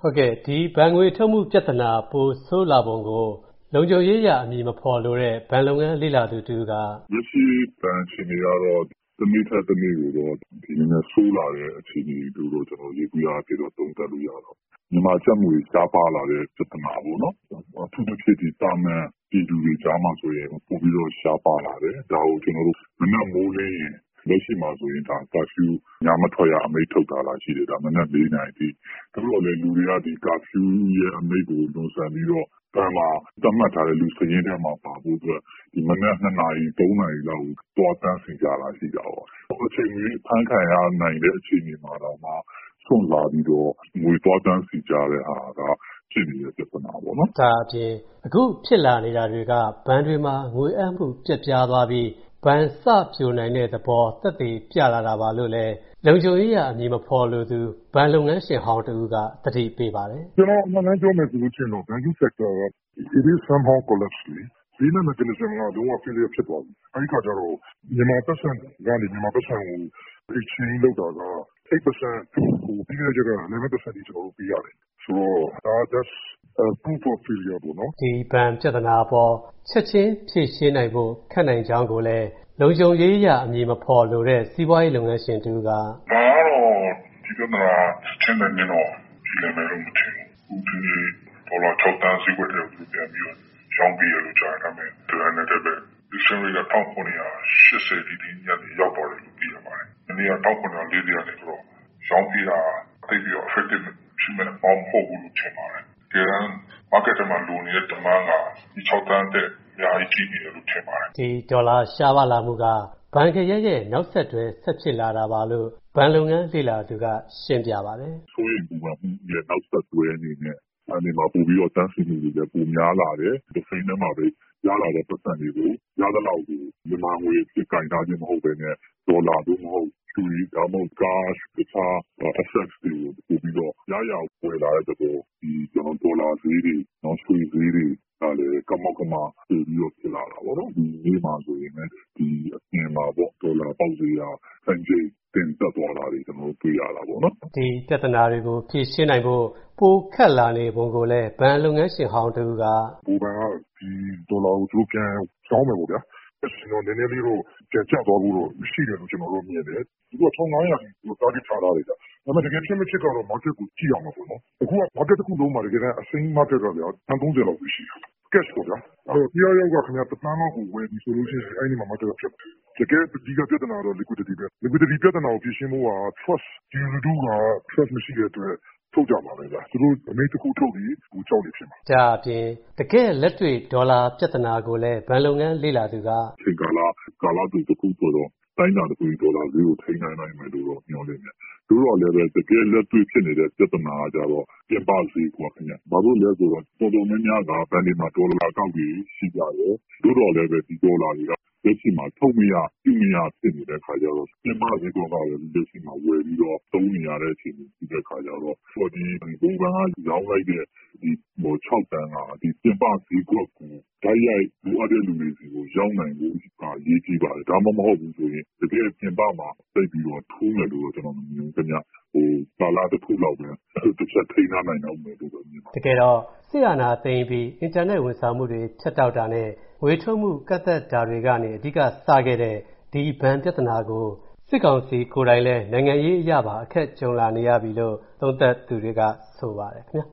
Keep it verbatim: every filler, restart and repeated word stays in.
ဟုတ်ကဲ့ဒီဘဏ်ငွေထုတ်မှုပြဿနာပိုဆိုးလာပုံကိုလုံခြုံရေးအရအမည်မဖော်လိုတဲ့ဘဏ်လုပ်ငန်းလေ့လာသူတူကလက်ရှိဘဏ်အခြေအနေကတော့တနေ့ထက်တနေ့ကိုတော့ဒီနည်းနဲ့ဆိုးလာတဲ့အခြေအနေတို့တော့ကျွန်တော်ရေးပြရပြတော့သုံးသပ်လို့ရတော့မြန်မာကျပ်ငွေရှားပါလာတဲ့ပြဿနာပေါ့နော်အထူးသဖြင့်ဒီတာမန်ပြည်သူတွေကြားမှာဆိုရင်ပိုပြီးတော့ရှားပါလာတယ်ဒါကိုကျွန်တော်တို့မနက်မိုးလင်းရင်လက်ရှိမှာဆိုရင်ဒါကာဖျူးညမထွက်ရအမိန့်ထုတ်တာလာရှိတယ်ဒါမနက်၄နာရီတိဒါတော့လေလူတွေကဒီကာဖျူးရဲ့အမိန့်ကိုလွန်ဆန်ပြီးတော့ဒါမှသတ်မှတ်ထားတဲ့လူစရင်းထဲမှာပါဖို့အတွက်ဒီမနက်၂နာရီ၃နာရီလောက်တွားတန်းစီကြတာရှိကြတော့အချိန်ကြီးဖန်ခံရနိုင်တဲ့အခြေအနေမှာတော့မှဆွန့်လာပြီးတော့ငွေတွားတန်းစီကြတဲ့ဟာကဖြစ်နေတဲ့ပြဿနာပေါ့နော်ဒါအပြင်အခုဖြစ်လာနေတာတွေကဘဏ်တွေမှာငွေအပ်မှုပြတ်ပြားသွားပြီးဘဏ်စပြိုနိုင်တဲ့သဘောသက်သေပြလာတာပါလို့လည်းလုံခြုံရေးအမည်မဖော်လို့သူဘဏ်လုပ်ငန်းရှင်ဟောင်းတူကတတိပေးပါတယ်ကျွန်တော်အမှန်တမ်းပြောမယ်ဆိုလို့ရှိရင်တော့ banking sector က it is somehow collapsed ဒီနေ့ mechanism ကတော့ failure ဖြစ်သွားပြီအဲဒီခါကျတော့မြန်မာပတ်စံကနေမြန်မာပတ်စံကို exchange လုပ်တာကeight percent ကိုပြီးခဲ့တဲ့ကeleven percent ကျွန်တော်တို့ပေးရတယ်ဆိုတော့ that's a proof of failure ပေါ့နော်ဒီဘဏ်ပြဿနာပေါ်ချက်ချင်းဖြေရှင်းနိုင်ဖို့ခက်နိုင်ကြောင်းကိုလည်းလုံခြုံရေးအရအမည်မဖော်လိုတဲ့စီးပွားရေးလုပ်ငန်းရှင်တူကဒါတော့ဒီကနေ့ချင်းတဲ့နေတော့ဒီလည်းမလို့မထင်ဘူးဒီဒေါ်လာ၆တန်းစီးပွားရေးလုပ်ပြန်ပြီးရောင်းပြီးရလို့ကြားရမယ်ဒါနဲ့တည်းပဲဒီစရိတ်ကတစ်ထောင်ခုနှစ်ရာရှစ်ဆယ်ဒီဒီညနေရောက်တော့တယ်လို့သိရပါတယ်။ဒီနေ့ကတစ်ထောင်ခုနှစ်ရာလေးရာနေတော့ရောင်းပြီးတာတိတ်ပြီးတော့ effective ဖြစ်မဲ့ပေါင်းဖို့လို့ထင်ပါတယ်။ဒါက market မှာလိုနေတဲ့ demand ကဒီ၆တန်းတဲ့အများကြီးကြီးနေတယ်လို့ထင်ပါတယ်။ဒီဒေါ်လာရှားပါလာမှုကဘဏ်ခရဲရဲ့နောက်ဆက်တွဲဆက်ဖြစ်လာတာပါလို့ဘဏ်လုပ်ငန်းလေ့လာသူကရှင်းပြပါတယ်။ဆိုရင်ဒီမှာရဲ့နောက်ဆက်တွဲအနေနဲ့အနေမှာပို့ပြီးတော့တန်းစီမှုတွေလည်းပိုများလာတယ်။ဒီစိမ်းထဲမှာပဲရလာတဲ့ပတ်စံတွေကိုရသလောက်ကိုမြန်မာငွေဖြစ်ကင်ထားခြင်းမဟုတ်ဘဲနဲ့ဒေါ်လာတို့မဟုတ်ကျူရီဒါမှမဟုတ် cash တခြား assets တွေကိုပို့ပြီးတော့ရရဝယ်လာတဲ့တော့ဒီကျွန်တော်ဒေါ်လာဈေးတွေနော်ရွှေဈေးတွေဒါလည်းကမောက်ကမပြီးပြီးတော့ဖြစ်လာတာပေါ့နော်ဒီနေ့မှာဆိုရင်လည်းဒီအပြင်မှာပေါ့ဒေါ်လာပေါက်ဈေးကစံချိန်တင်သက်သွားတာတွေကျွန်တော်တို့တွေ့ရတာပေါ့နော်ဒီပြဿနာတွေကိုဖြေရှင်းနိုင်ဖို့ပိုခက်လာနေပုံကိုလည်းဘဏ်လုပ်ငန်းရှင်ဟောင်းတူကဘူဘန်ကဒီဒေါ်လာကိုသူတို့ပြန်ရှောင်းမယ်ပေါ့ဗျာကျွန်တော်နည်းနည်းလေးတော့ပြန်ကျသွားဖို့တော့ရှိတယ်လို့ကျွန်တော်တို့မြင်တယ်ဒီကone thousand nine hundredကို target ထားထားတယ်ကြာဒါပေမဲ့တကယ်ဖြစ်မဖြစ်ကတော့ market ကိုကြည့်အောင်ပါပေါ့နော်အခုက market တစ်ခုလုံးမှာတကယ်တမ်းအစိမ်း market ကဗျာone thirtyလောက်ပဲရှိတယ် cash ပေါ့ဗျာအဲ့တော့တရားရောက်ကခင်ဗျာတစ်သန်းလောက်ကိုဝယ်ပြီးဆိုလို့ရှိရင်အဲ့ဒီမှာ market ကဖြစ်တယ်တကယ်ဒီကပြဿနာတော့ liquidity ပဲ liquidity ပြဿနာကိုဖြေရှင်းဖို့က trust ဒီလူတို့က trust မရှိတဲ့အတွက်ထုတ်ကြပါပဲဗျာသူတို့အမိန့်တစ်ခုထုတ်ပြီးကိုကြောက်နေဖြစ်မှာဒါအပြင်တကယ်လက်တွေ့ဒေါ်လာပြဿနာကိုလည်းဘဏ်လုပ်ငန်းလေ့လာသူကချိန်ကာလကာလတူတစ်ခုဆိုတော့တိုင်းတာတစ်ခုဒေါ်လာဈေးကိုထိန်းနိုင်နိုင်မယ်လို့တော့ညွှန်နေတယ်တို့တော့လည်းပဲတကယ်လက်တွေ့ဖြစ်နေတဲ့ပြဿနာကကြတော့ပြင်ပဈေးကွာခင်ဗျဘာလို့လဲဆိုတော့တော်တော်များများကဘဏ်တွေမှာဒေါ်လာကောက်ပြီးရှိကြတယ်တို့တော့လည်းပဲဒီဒေါ်လာတွေကလက်ရှိမှာထုတ်မရပြုမရဖြစ်နေတဲ့ခါကျတော့ပြင်ပဈေးကွက်ကလည်းလက်ရှိမှာဝယ်ပြီးတော့သုံးနေရတဲ့အခြေအနေဒီတဲ့ခါကျတော့ဟိုဒီဘူဘန်ကရောင်းလိုက်တဲ့ဒီဟို၆တန်းကဒီပြင်ပဈေးကွက်ကိုဓာတ်ရိုက်လိုအပ်တဲ့လူတွေစီကိုရောင်းနိုင်ဖို့ကရေးကြည့်ပါတယ်ဒါမှမဟုတ်ဘူးဆိုရင်တကယ်ပြင်ပမှာသိပြီးတော့ထိုးမယ်လို့ကျွန်တော်မြင်ခင်ဗျဟိုပါလာတစ်ခုလောက်ပဲတစ်ချက်ထိန်းနိုင်အောင်မယ်လို့ပဲမြင်ပါတကယ်တော့ဆီယနာသိမ်းပြီးအင်တာနက်ဝန်ဆောင်မှုတွေဖြတ်တောက်တာနဲ့ငွေထုတ်မှုကတ်သက်တာတွေကနေအဓိကစခဲ့တဲ့ဒီဘဏ်ပြဿနာကိုစစ်ကောင်စီကိုယ်တိုင်လည်းနိုင်ငံရေးအရပါအခက်ကြုံလာနေရပြီလို့သုံးသပ်သူတွေကဆိုပါတယ်ခင်ဗျာ